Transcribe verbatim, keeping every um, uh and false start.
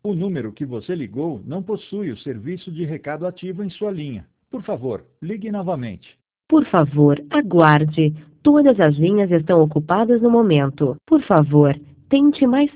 O número que você ligou não possui o serviço de recado ativo em sua linha. Por favor, ligue novamente. Por favor, aguarde. Todas as linhas estão ocupadas no momento. Por favor, tente mais